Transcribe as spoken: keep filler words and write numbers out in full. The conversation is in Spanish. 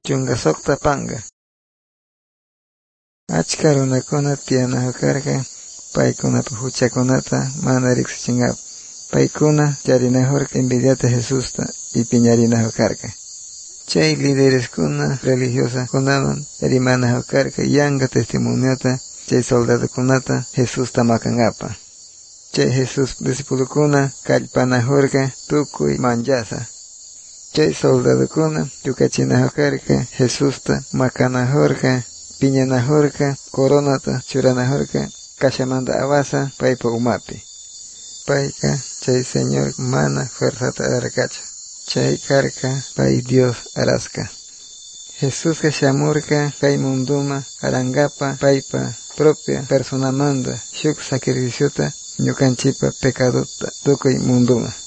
chunga sokta panga. Achka runakuna tiyanahukarka, paykunapa huchakunata mana riqsichingapi. Paykuna charinahurka envidiata Jesusta y piñarinahukarka. Chay lidereskuna religiosa kunaman rimanahukarka yanka testimoniota chay soldadokunata Jesusta makangapa. Chay Jesús discipulukuna kallpanahurka tukuy manllasa. Chay soldadokuna tukachinahukarka Jesusta makanahurka, piñanahurka, coronata churanahurka, kashamanta awasa paypa umapi. Payka chay Señor mana fuerzata arakachu. Chay karka pay Dios araska. Jesuska shamurka kay munduma arangapa paypa propia personamanda shuk sacrificiota ñukanchipa pecadota tukuy munduma.